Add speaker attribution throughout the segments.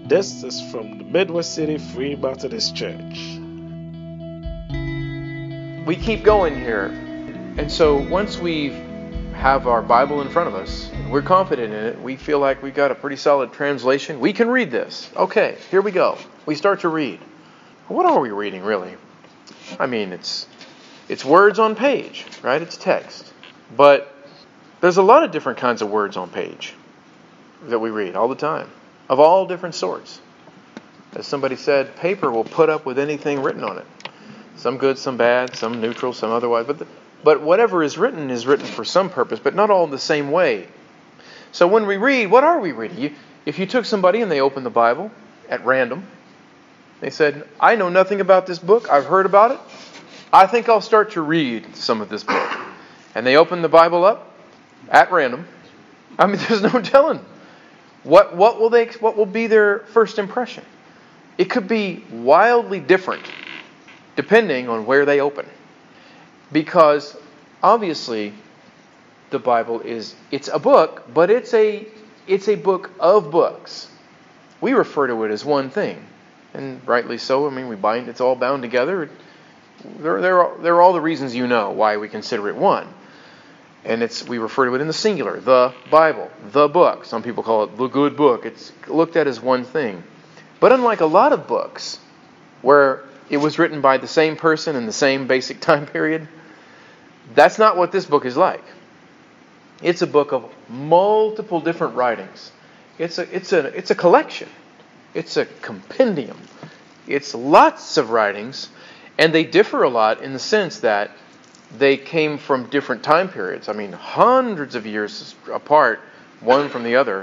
Speaker 1: This is from the Midwest City Free Methodist Church.
Speaker 2: We keep going here. And so once we have our Bible in front of us, we're confident in it, we feel like we've got a pretty solid translation, we can read this. Okay, here we go. We start to read. What are we reading, really? I mean, it's words on page, right? It's text. But there's a lot of different kinds of words on page that we read all the time, of all different sorts. As somebody said, paper will put up with anything written on it. Some good, some bad, some neutral, some otherwise. But whatever is written for some purpose, but not all in the same way. So when we read, what are we reading? If you took somebody and they opened the Bible at random, they said, I know nothing about this book. I've heard about it. I think I'll start to read some of this book. And they open the Bible up at random. I mean, there's no telling. What will be their first impression? It could be wildly different depending on where they open. Because obviously the Bible it's a book, but it's a book of books. We refer to it as one thing. And rightly so. I mean, it's all bound together. There are all the reasons you know why we consider it one. And we refer to it in the singular, the Bible, the book. Some people call it the good book. It's looked at as one thing. But unlike a lot of books where it was written by the same person in the same basic time period, that's not what this book is like. It's a book of multiple different writings. It's a collection. It's a compendium. It's lots of writings, and they differ a lot in the sense that they came from different time periods. I mean, hundreds of years apart, one from the other.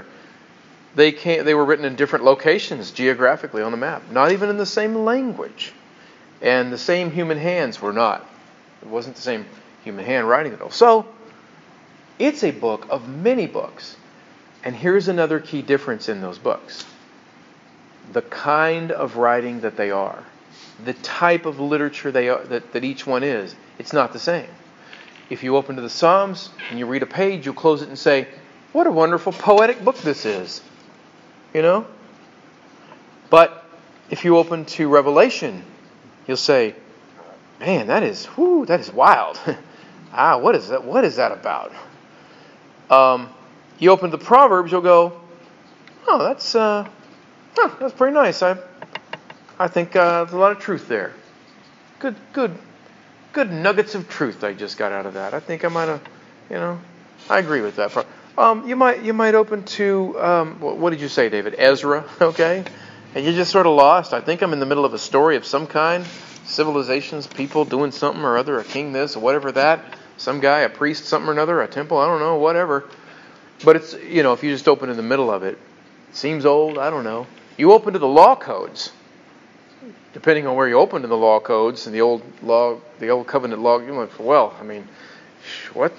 Speaker 2: They were written in different locations geographically on the map, not even in the same language. And the same human hands were not. It wasn't the same human hand writing it all. So, it's a book of many books. And here's another key difference in those books. The kind of writing that they are. The type of literature that each one is. It's not the same. If you open to the Psalms and you read a page, you'll close it and say, what a wonderful poetic book this is. You know? But if you open to Revelation, you'll say, man, that is wild. What is that? What is that about? You open the Proverbs, you'll go, oh, that's pretty nice. I think there's a lot of truth there. Good nuggets of truth I just got out of that. I think I might have, I agree with that. You might open to, what did you say, David? Ezra, okay? And you're just sort of lost. I think I'm in the middle of a story of some kind. Civilizations, people doing something or other, a king this or whatever that. Some guy, a priest, something or another, a temple, I don't know, whatever. But it's, if you just open in the middle of it, it seems old, I don't know. You open to the law codes. Depending on where you open in the law codes and the old covenant law, you're like, well, I mean, what?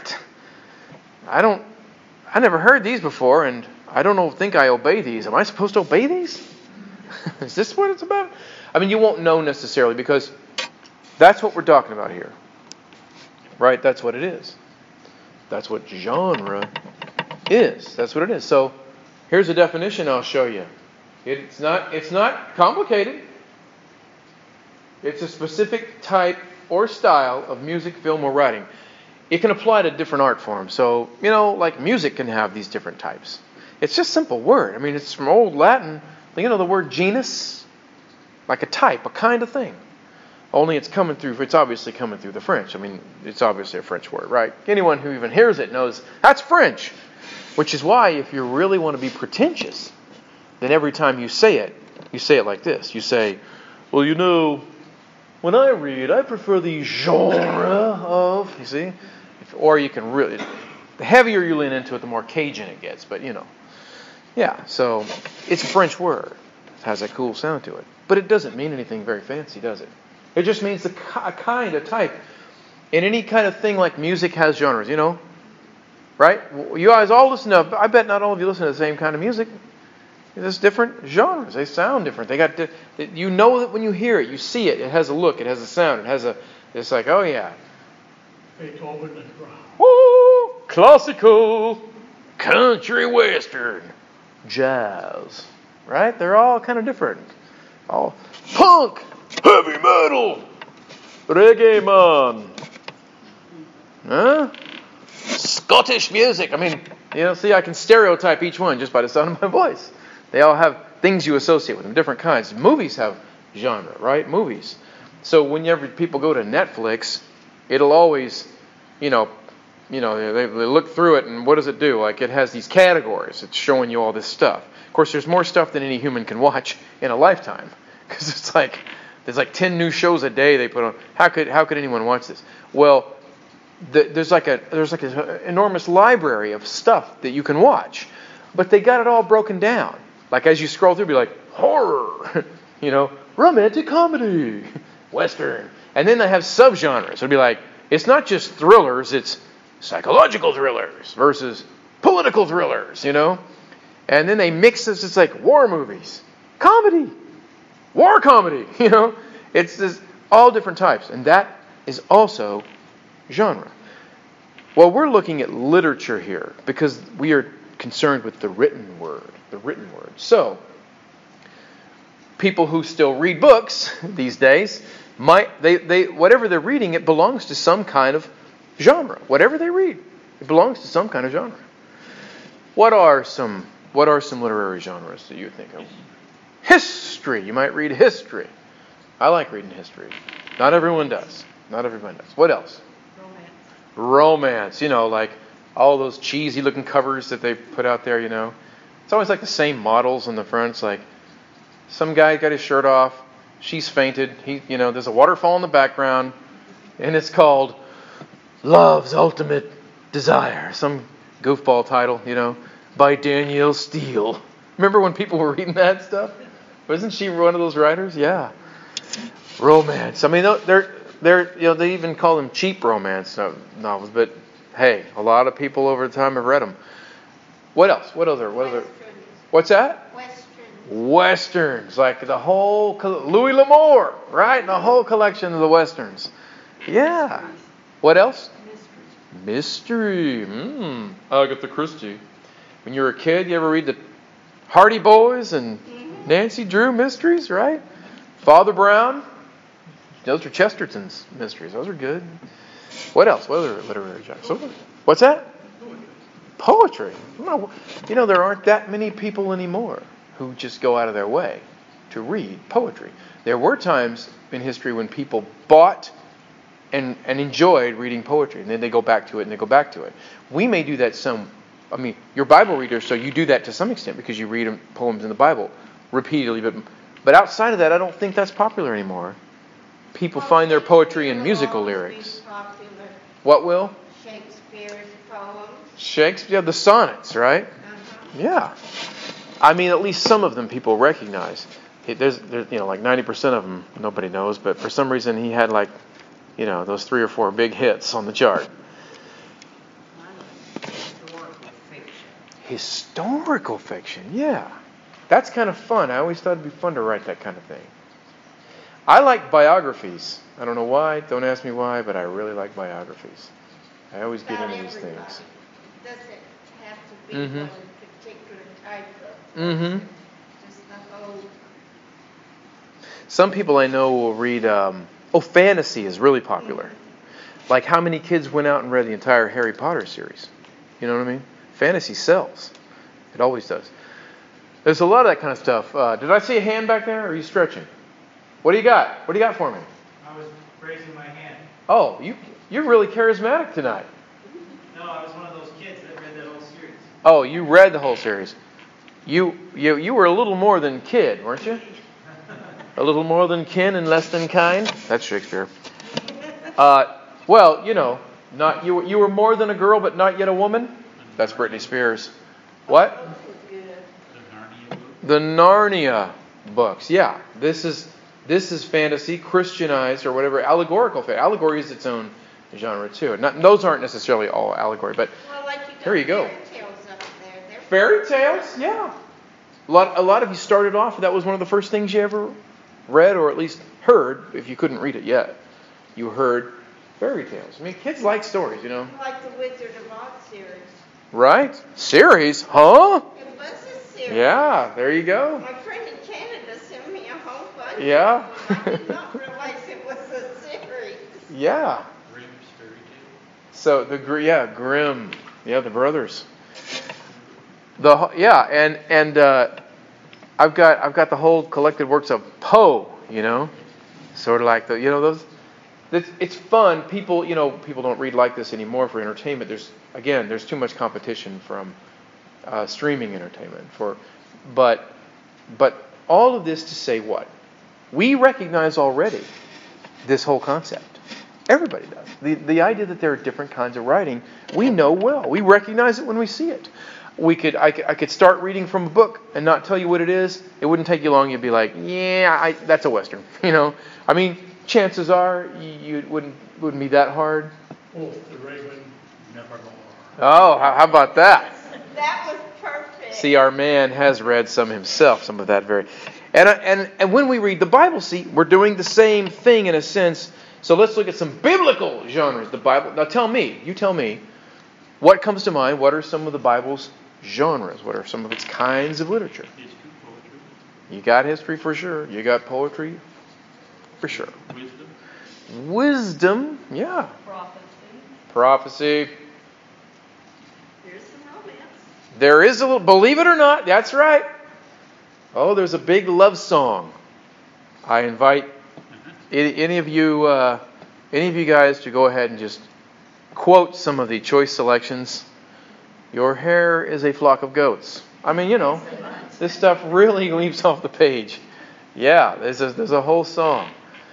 Speaker 2: I never heard these before, and I think I obey these. Am I supposed to obey these? Is this what it's about? I mean, you won't know necessarily because that's what we're talking about here. Right? That's what it is. That's what genre is. That's what it is. So here's a definition I'll show you. It's not complicated. It's a specific type or style of music, film, or writing. It can apply to different art forms. So, like music can have these different types. It's just a simple word. I mean, it's from Old Latin. The word genus, like a type, a kind of thing. Only it's obviously coming through the French. I mean, it's obviously a French word, right? Anyone who even hears it knows that's French. Which is why, if you really want to be pretentious, then every time you say it like this. You say, well, when I read, I prefer the genre of, you see? Or you can really, the heavier you lean into it, the more Cajun it gets. But, yeah, so it's a French word. It has a cool sound to it. But it doesn't mean anything very fancy, does it? It just means a kind, a type. In any kind of thing like music has genres, right? You guys all listen to, I bet not all of you listen to the same kind of music. There's different genres. They sound different. That when you hear it, you see it. It has a look. It has a sound. It's like, oh yeah.
Speaker 3: Beethoven and
Speaker 2: Woo! Classical, country western, jazz. right? They're all kind of different. All punk, heavy metal, reggae man, huh? Scottish music. I mean, see, I can stereotype each one just by the sound of my voice. They all have things you associate with them, different kinds. Movies have genre, right? Movies. So whenever people go to Netflix, it'll always, they look through it, and what does it do? Like, it has these categories. It's showing you all this stuff. Of course, there's more stuff than any human can watch in a lifetime, because it's like there's like 10 new shows a day they put on. How could anyone watch this? Well, there's like an enormous library of stuff that you can watch, but they got it all broken down. Like, as you scroll through, it'll be like horror, romantic comedy, Western, and then they have subgenres. It'll be like, it's not just thrillers, it's psychological thrillers versus political thrillers, And then they mix this, it's like war movies, comedy, war comedy, It's just all different types. And that is also genre. Well, we're looking at literature here because we are concerned with the written word. So, people who still read books these days, whatever they're reading, it belongs to some kind of genre. Whatever they read, it belongs to some kind of genre. What are some literary genres that you think of? History. You might read history. I like reading history. Not everyone does. What else? Romance. Like all those cheesy looking covers that they put out there, It's always like the same models on the front. It's like some guy got his shirt off. She's fainted. There's a waterfall in the background. And it's called Love's Ultimate Desire. Some goofball title, by Danielle Steele. Remember when people were reading that stuff? Wasn't she one of those writers? Yeah. Romance. I mean, they even call them cheap romance novels. But hey, a lot of people over time have read them. What else? What other? What's that? Westerns. Like the whole Louis L'Amour, right? The whole collection of the Westerns. Yeah. What else? Mystery. Agatha Christie. When you were a kid, you ever read the Hardy Boys and Nancy Drew mysteries, right? Father Brown. Those are Chesterton's mysteries. Those are good. What else? What other literary genres? What's that? Poetry. There aren't that many people anymore who just go out of their way to read poetry. There were times in history when people bought and enjoyed reading poetry, and then they go back to it, We may do that you're Bible readers, so you do that to some extent because you read poems in the Bible repeatedly, but outside of that, I don't think that's popular anymore. People find their poetry in musical lyrics. What will?
Speaker 4: Shakespeare's poems.
Speaker 2: Shakespeare, the sonnets, right? Yeah. I mean, at least some of them people recognize. There's like 90% of them nobody knows, but for some reason he had those 3 or 4 big hits on the chart. Historical fiction, yeah. That's kind of fun. I always thought it'd be fun to write that kind of thing. I like biographies. I don't know why. Don't ask me why, but I really like biographies. I always get into these things.
Speaker 4: Does it have to be one particular type of just the whole?
Speaker 2: Some people I know will read. Fantasy is really popular. Like how many kids went out and read the entire Harry Potter series? You know what I mean? Fantasy sells. It always does. There's a lot of that kind of stuff. Did I see a hand back there? Or are you stretching? What do you got? What do you got for me?
Speaker 5: I was raising my hand.
Speaker 2: Oh, you're really charismatic tonight.
Speaker 5: No, I was one of those kids that read that whole series.
Speaker 2: Oh, you read the whole series. You were a little more than kid, weren't you? A little more than kin and less than kind. That's Shakespeare. Well, not you were more than a girl, but not yet a woman. That's Britney Spears. What? The Narnia books. Yeah, this is fantasy, Christianized or whatever, allegorical fantasy. Allegory is its own genre too. Those aren't necessarily all allegory, but here you go.
Speaker 4: Fairy tales up there.
Speaker 2: Fairy tales, yeah. A lot of you started off. That was one of the first things you ever read, or at least heard. If you couldn't read it yet, you heard fairy tales. I mean, kids like stories,
Speaker 4: Like the Wizard of Oz series.
Speaker 2: Right? Series? Huh?
Speaker 4: It was a series.
Speaker 2: Yeah, there you go.
Speaker 4: My friend in Canada sent me a whole bunch.
Speaker 2: Yeah.
Speaker 4: I did not realize it was a series.
Speaker 2: Yeah.
Speaker 3: Grimm's fairy tale.
Speaker 2: So Grimm. Yeah, the brothers. I've got the whole collected works of Poe. Sort of like those. It's fun. People don't read like this anymore for entertainment. There's too much competition from streaming entertainment but all of this to say what? We recognize already this whole concept. Everybody does. The idea that there are different kinds of writing, we know well. We recognize it when we see it. I could start reading from a book and not tell you what it is. It wouldn't take you long. You'd be like, yeah, that's a Western. I mean, chances are you wouldn't be that hard.
Speaker 3: Oh, the Raven, Nevermore.
Speaker 2: Oh, how about that?
Speaker 4: That was perfect.
Speaker 2: See, our man has read some himself, some of that very. And when we read the Bible, we're doing the same thing in a sense. So let's look at some biblical genres. The Bible. Now you tell me, what comes to mind? What are some of the Bible's genres? What are some of its kinds of literature?
Speaker 3: History, poetry.
Speaker 2: You got history for sure. You got poetry for sure. Wisdom, yeah. Prophecy.
Speaker 4: Here's some romance.
Speaker 2: There is a little, believe it or not, that's right. Oh, there's a big love song. I invite any of you guys to go ahead and just quote some of the choice selections. Your hair is a flock of goats. I mean, this stuff really leaps off the page. Yeah, there's a whole song.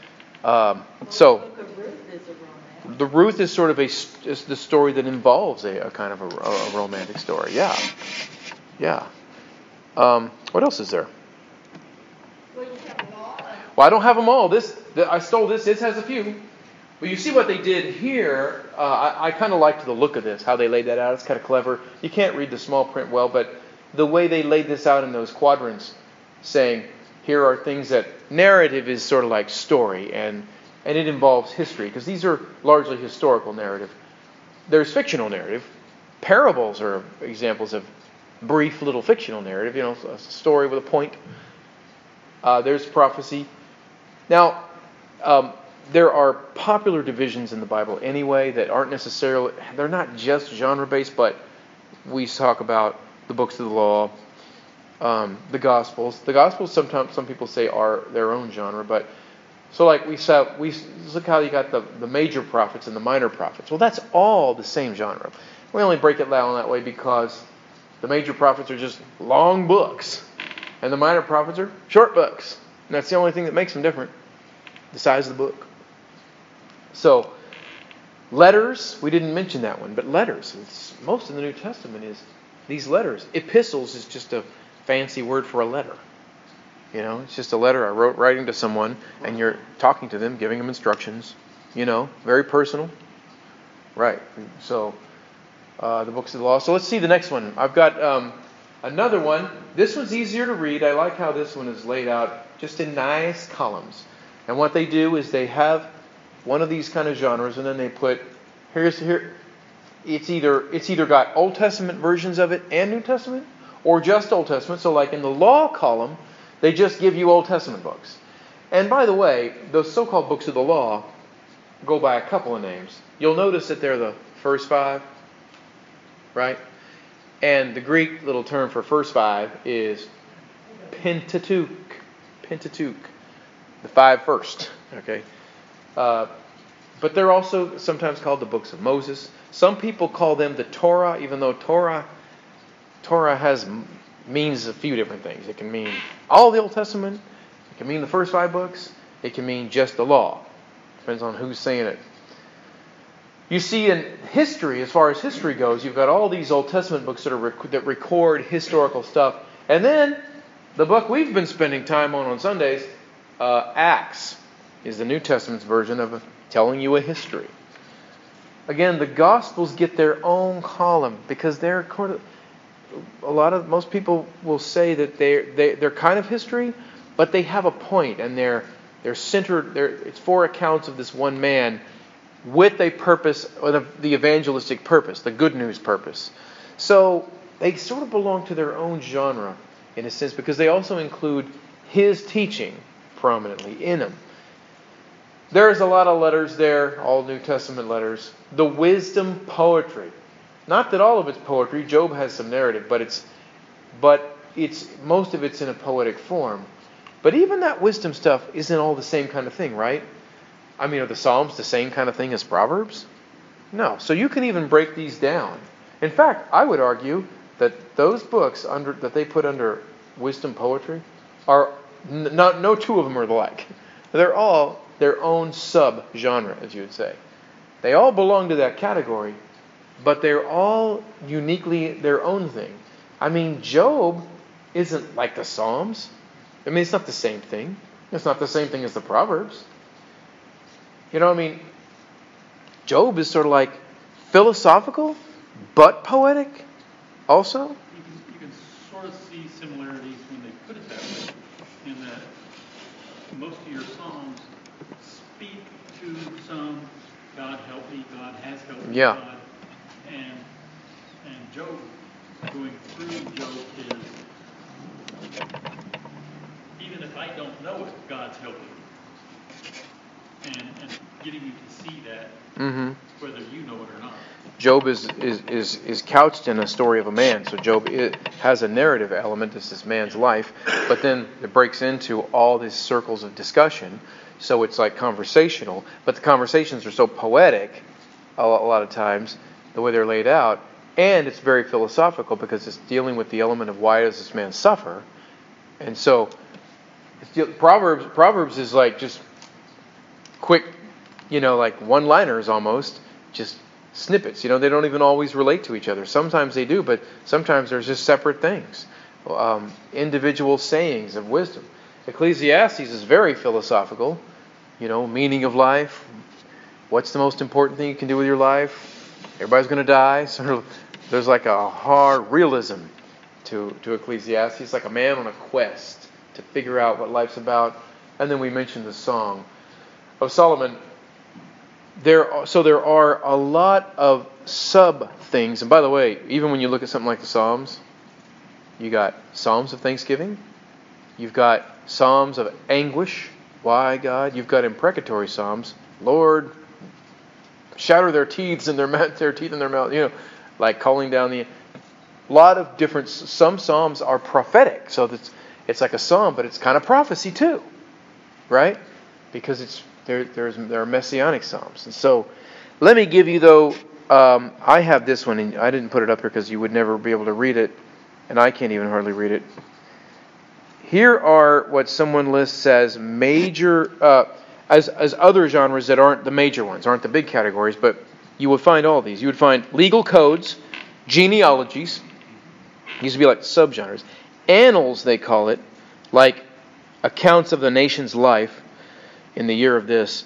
Speaker 2: So the Ruth is sort of is the story that involves a kind of a romantic story. Yeah. What else is there?
Speaker 4: Well, you have them all.
Speaker 2: Well, I don't have them all. I stole this. This has a few. But you see what they did here. I kind of liked the look of this, how they laid that out. It's kind of clever. You can't read the small print well, but the way they laid this out in those quadrants, saying here are things that narrative is sort of like story, and it involves history, because these are largely historical narrative. There's fictional narrative. Parables are examples of brief little fictional narrative, a story with a point. There's prophecy. Now, there are popular divisions in the Bible anyway that aren't necessarily, they're not just genre-based, but we talk about the books of the law, the Gospels. The Gospels sometimes some people say are their own genre, but so like we look how you got the major prophets and the minor prophets. Well, that's all the same genre. We only break it down that way because the major prophets are just long books, and the minor prophets are short books. And that's the only thing that makes them different, the size of the book. So, letters, we didn't mention that one, but letters. Most of the New Testament is these letters. Epistles is just a fancy word for a letter. It's just a letter I wrote writing to someone, and you're talking to them, giving them instructions. Very personal. Right. So, the books of the law. So let's see the next one. I've got another one. This one's easier to read. I like how this one is laid out just in nice columns. And what they do is they have one of these kind of genres, and then they put here. It's either got Old Testament versions of it and New Testament, or just Old Testament. So like in the law column, they just give you Old Testament books. And by the way, those so-called books of the law go by a couple of names. You'll notice that they're the first five, right? And the Greek little term for first five is Pentateuch. Pentateuch. The five first. Okay. But they're also sometimes called the books of Moses. Some people call them the Torah, even though Torah means a few different things. It can mean all the Old Testament. It can mean the first five books. It can mean just the law. Depends on who's saying it. You see, in history, as far as history goes, you've got all these Old Testament books that record historical stuff. And then the book we've been spending time on Sundays, Acts, is the New Testament's version of telling you a history. Again, the Gospels get their own column because they're most people will say that they're kind of history, but they have a point, and they're centered. It's four accounts of this one man with a purpose, or the evangelistic purpose, the good news purpose. So they sort of belong to their own genre. in a sense, because they also include his teaching prominently in them. There's a lot of letters there, all New Testament letters. The wisdom poetry. Not that all of it's poetry. Job has some narrative, but it's most of it's in a poetic form. But even that wisdom stuff isn't all the same kind of thing, right? I mean, are the Psalms the same kind of thing as Proverbs? No. So you can even break these down. In fact, I would argue that those books that they put under wisdom poetry are no two of them are alike. They're all their own sub-genre, as you would say. They all belong to that category, but they're all uniquely their own thing. I mean, Job isn't like the Psalms. I mean, it's not the same thing. It's not the same thing as the Proverbs. You know, I mean, Job is sort of like philosophical, but poetic also.
Speaker 3: You can sort of see similarities when they put it that way, in that most of your Psalms speak to some, God help me, God has helped me,
Speaker 2: Yeah.
Speaker 3: God. And Job, going through Job is, even if I don't know it, God's helping me. And getting you to see that, whether you know it or not.
Speaker 2: Job is couched in a story of a man. So Job has a narrative element. This is man's life. But then it breaks into all these circles of discussion. So it's like conversational. But the conversations are so poetic a lot of times, the way they're laid out. And it's very philosophical because it's dealing with the element of why does this man suffer. And so Proverbs is like just quick, like one-liners almost, just snippets. They don't even always relate to each other. Sometimes they do, but sometimes there's just separate things. Individual sayings of wisdom. Ecclesiastes is very philosophical. Meaning of life. What's the most important thing you can do with your life? Everybody's going to die. So there's like a hard realism to Ecclesiastes. Like a man on a quest to figure out what life's about. And then we mentioned the Song of Solomon. There are a lot of sub things. And by the way, even when you look at something like the Psalms, you got Psalms of Thanksgiving. You've got Psalms of anguish. Why, God? You've got imprecatory Psalms. Lord, shatter their teeth in their mouth. Like calling down the. A lot of different. Some Psalms are prophetic, so it's like a psalm, but it's kind of prophecy too, right? Because there are messianic psalms. And so, let me give you though. I have this one, and I didn't put it up here because you would never be able to read it, and I can't even hardly read it. Here are what someone lists as major, as other genres that aren't the major ones, aren't the big categories, but you would find all these. You would find legal codes, genealogies, used to be like subgenres, annals they call it, like accounts of the nation's life in the year of this,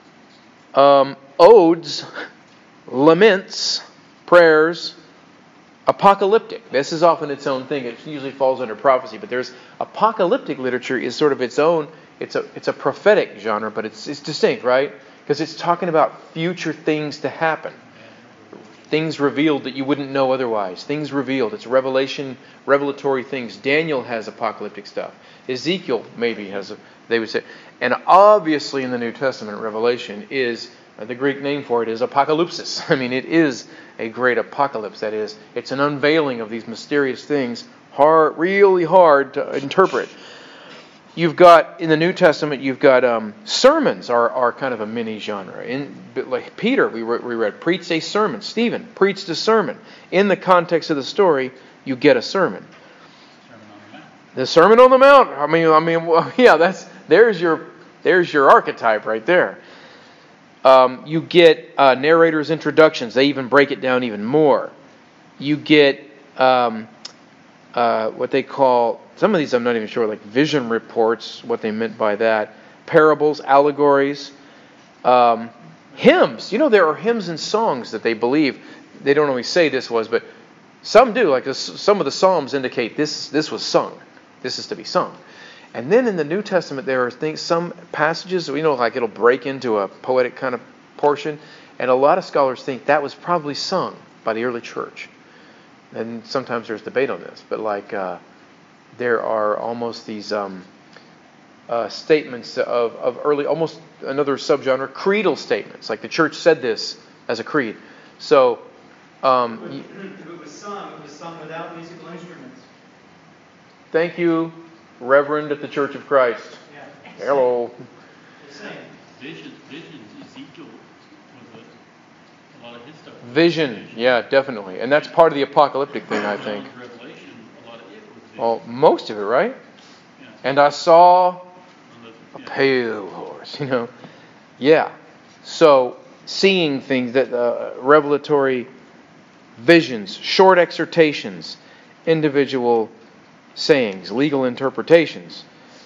Speaker 2: odes, laments, prayers, apocalyptic. This is often its own thing. It usually falls under prophecy, but there's apocalyptic literature is sort of its own. It's a prophetic genre, but it's distinct, right? Because it's talking about future things to happen, things revealed that you wouldn't know otherwise. Things revealed. It's revelatory things. Daniel has apocalyptic stuff. Ezekiel maybe has. They would say, and obviously in the New Testament, Revelation is. The Greek name for it is apocalypsis. I mean, it is a great apocalypse. That is, it's an unveiling of these mysterious things, really hard to interpret. You've got, in the New Testament, you've got sermons are kind of a mini genre. Like Peter, we read, preached a sermon. Stephen preached a sermon. In the context of the story, you get a sermon. The Sermon on the Mount. I mean, well, yeah, there's your archetype right there. You get narrators' introductions. They even break it down even more. You get what they call, some of these I'm not even sure, like vision reports, what they meant by that. Parables, allegories, hymns. There are hymns and songs that they believe. They don't always say this was, but some do. Like some of the Psalms indicate this was sung. This is to be sung. And then in the New Testament, there are some passages, like it'll break into a poetic kind of portion. And a lot of scholars think that was probably sung by the early church. And sometimes there's debate on this. But like there are almost these statements of early, almost another subgenre, creedal statements. Like the church said this as a creed. So,
Speaker 5: If it was sung without musical instruments.
Speaker 2: thank you, Reverend at the Church of Christ.
Speaker 5: Yeah.
Speaker 2: Hello.
Speaker 5: Just saying.
Speaker 3: Visions, Ezekiel was a lot of his stuff.
Speaker 2: Vision, yeah, definitely. And that's part of the apocalyptic thing, I think.
Speaker 3: John's Revelation, a lot of it was vision.
Speaker 2: Well, most of it, right?
Speaker 3: Yeah.
Speaker 2: And I saw
Speaker 3: On the-
Speaker 2: a
Speaker 3: yeah.
Speaker 2: pale horse, Yeah. So, seeing things that revelatory visions, short exhortations, individual sayings, legal interpretations.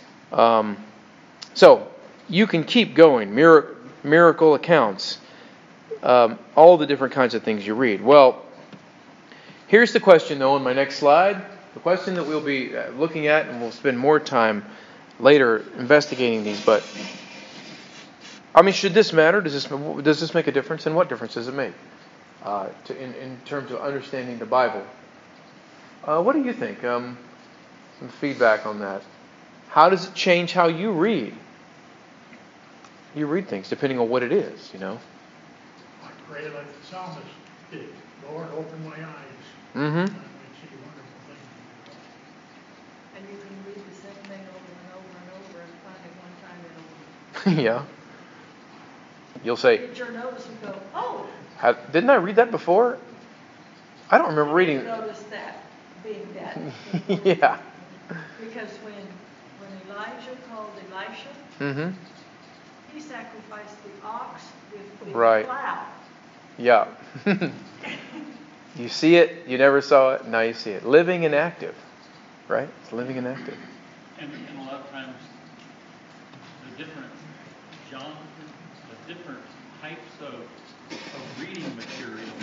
Speaker 2: So, you can keep going. Miracle accounts. All the different kinds of things you read. Well, here's the question, though, on my next slide. The question that we'll be looking at, and we'll spend more time later investigating these, but should this matter? Does this make a difference? And what difference does it make in terms of understanding the Bible? What do you think? Some feedback on that. How does it change how you read? You read things depending on what it is,
Speaker 6: I pray like the psalmist did. Lord, open my eyes.
Speaker 2: Mm-hmm.
Speaker 6: And we see wonderful things.
Speaker 4: And you can read the same thing over and over and over and find it one time it'll
Speaker 2: Yeah. You'll say,
Speaker 4: get your notice and go, oh,
Speaker 2: didn't I read that before? I don't remember reading.
Speaker 4: you notice that being done.
Speaker 2: Yeah.
Speaker 4: Because when Elijah called Elisha,
Speaker 2: Mm-hmm.
Speaker 4: he sacrificed the ox with the
Speaker 2: Right.
Speaker 4: plow.
Speaker 2: Yeah. You see it, you never saw it, now you see it. Living and active. Right? It's living and active.
Speaker 3: And a lot of times, the different genres, the different types of reading material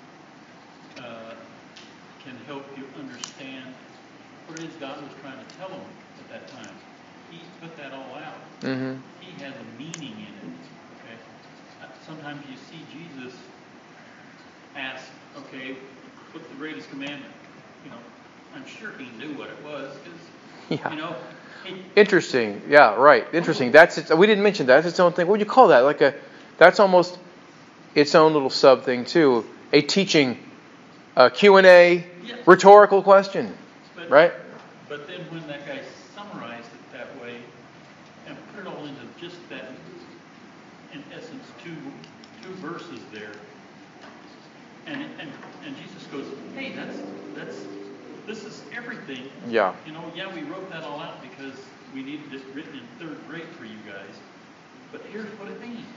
Speaker 3: can help you understand what it is God was trying to tell them at that time. He put that all out.
Speaker 2: Mm-hmm.
Speaker 3: He has a meaning in it. Okay. Sometimes you see Jesus ask, "Okay, what's the greatest commandment?" I'm sure he knew what it was because
Speaker 2: Yeah.
Speaker 3: he,
Speaker 2: Interesting. Yeah, right. Interesting. That's it. We didn't mention that. That's its own thing. What would you call that? That's almost its own little sub thing too. A teaching, Q&A,
Speaker 3: Yeah.
Speaker 2: rhetorical question,
Speaker 3: but,
Speaker 2: right?
Speaker 3: But then when that guy summarized it that way and put it all into just that, in essence, two verses there, and Jesus goes, "Hey, this is everything."
Speaker 2: Yeah.
Speaker 3: Yeah, we wrote that all out because we needed it written in third grade for you guys. But here's what it means.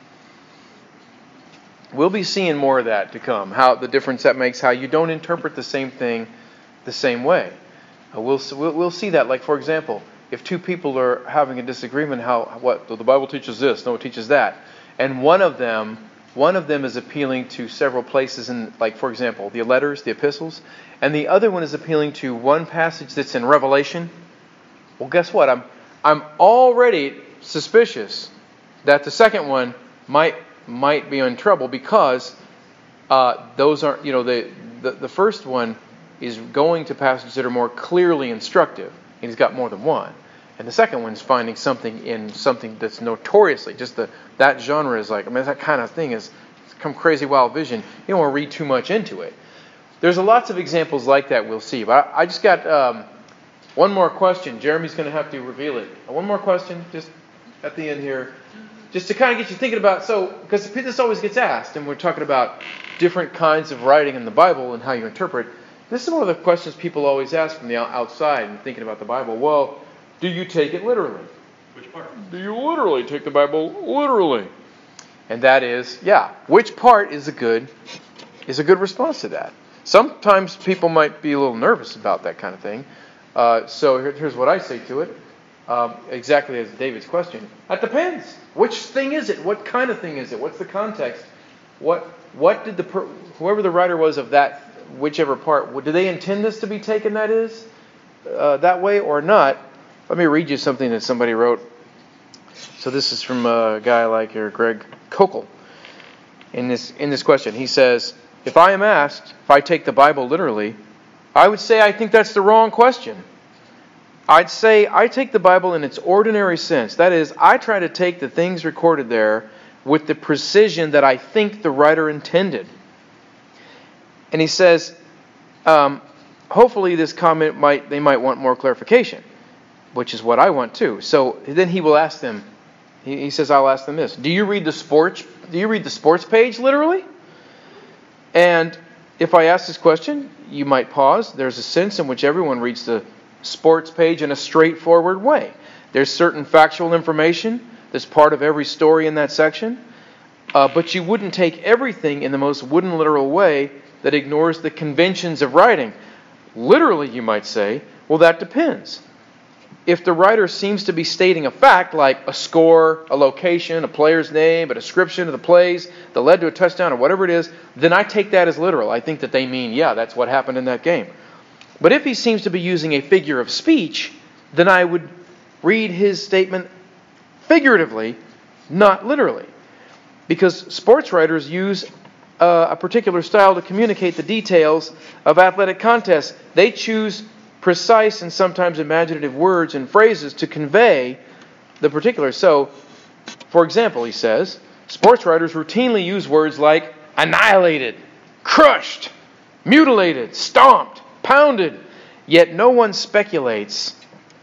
Speaker 2: We'll be seeing more of that to come. How the difference that makes, how you don't interpret the same thing the same way. We'll see that. Like, for example, if two people are having a disagreement, the Bible teaches this, no, it teaches that, and one of them is appealing to several places in, like, for example, the letters, the epistles, and the other one is appealing to one passage that's in Revelation. Well, guess what? I'm already suspicious that the second one might be in trouble because those aren't, the first one is going to passages that are more clearly instructive, and he's got more than one. And the second one's finding something in something that's notoriously, just that genre is like, that kind of thing is some crazy wild vision. You don't want to read too much into it. There's lots of examples like that we'll see. But I just got one more question. Jeremy's going to have to reveal it. One more question, just at the end here. Just to kind of get you thinking about, because this always gets asked, and we're talking about different kinds of writing in the Bible and how you interpret. This is one of the questions people always ask from the outside and thinking about the Bible. Well, do you take it literally?
Speaker 3: Which part?
Speaker 2: Do you literally take the Bible literally? And that is, which part is a good response to that? Sometimes people might be a little nervous about that kind of thing. So here's what I say to it. Exactly as David's question. That depends. Which thing is it? What kind of thing is it? What's the context? What did whoever the writer was of that, whichever part, did they intend this to be taken that way or not? Let me read you something that somebody wrote. So this is from a guy like Greg Kokel. In this question, he says, if I am asked if I take the Bible literally, I would say I think that's the wrong question. I'd say I take the Bible in its ordinary sense. That is, I try to take the things recorded there with the precision that I think the writer intended. And he says, hopefully this comment they might want more clarification, which is what I want too. So then he will ask them, he says, I'll ask them this. Do you read the sports page literally? And if I ask this question, you might pause. There's a sense in which everyone reads the sports page in a straightforward way. There's certain factual information that's part of every story in that section. But you wouldn't take everything in the most wooden literal way that ignores the conventions of writing. Literally, you might say, well, that depends. If the writer seems to be stating a fact like a score, a location, a player's name, a description of the plays that led to a touchdown or whatever it is, then I take that as literal. I think that they mean, yeah, that's what happened in that game. But if he seems to be using a figure of speech, then I would read his statement figuratively, not literally. Because sports writers use a particular style to communicate the details of athletic contests. They choose precise and sometimes imaginative words and phrases to convey the particulars. So, for example, he says, sports writers routinely use words like annihilated, crushed, mutilated, stomped, pounded. Yet no one speculates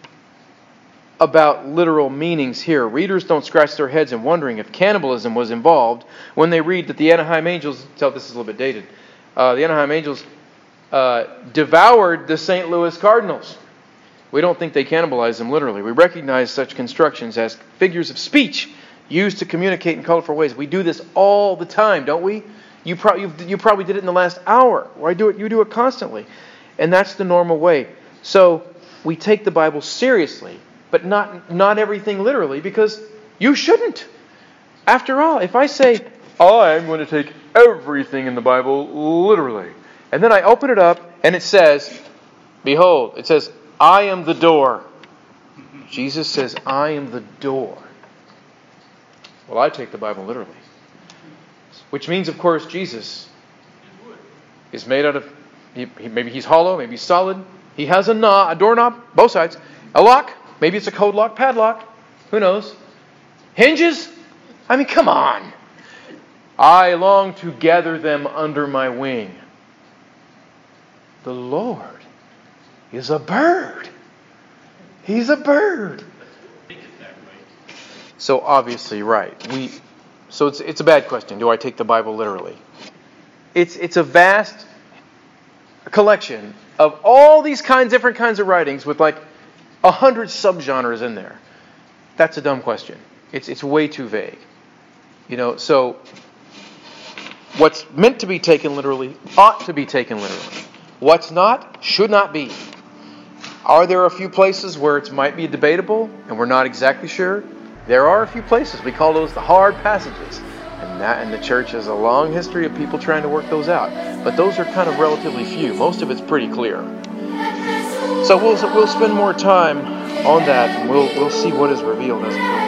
Speaker 2: about literal meanings here. Readers don't scratch their heads in wondering if cannibalism was involved when they read that the Anaheim Angels, this is a little bit dated, the Anaheim Angels devoured the St. Louis Cardinals. We don't think they cannibalized them literally. We recognize such constructions as figures of speech used to communicate in colorful ways. We do this all the time, don't we? You probably did it in the last hour. You do it constantly. And that's the normal way. So we take the Bible seriously, but not everything literally, because you shouldn't. After all, if I say, I'm going to take everything in the Bible literally, and then I open it up and it says, behold, it says, I am the door. Jesus says, I am the door. Well, I take the Bible literally. Which means, of course, Jesus is made out of, maybe he's hollow, maybe he's solid. He has a doorknob, both sides. A lock, maybe it's a code lock, padlock. Who knows? Hinges? I mean, come on. I long to gather them under my wing. The Lord is a bird. He's a bird. So obviously, right. So it's a bad question. Do I take the Bible literally? It's a vast collection of all these different kinds of writings with like 100 subgenres in there. That's a dumb question. It's way too vague. So what's meant to be taken literally ought to be taken literally. What's not should not be. Are there a few places where it might be debatable and we're not exactly sure? There are a few places. We call those the hard passages. And the church has a long history of people trying to work those out. But those are kind of relatively few. Most of it's pretty clear. So we'll spend more time on that, and we'll see what is revealed as we go.